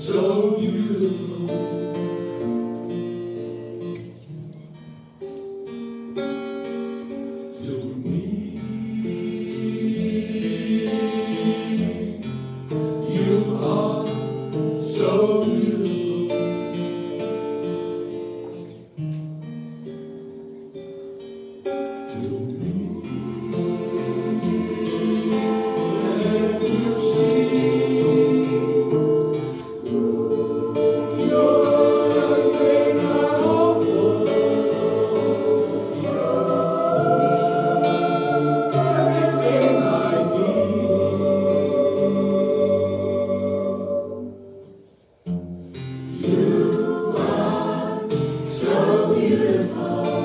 so beautiful. To me, you are so beautiful. To me, and you see, you're everything I hope for. Everything I need. You are so beautiful.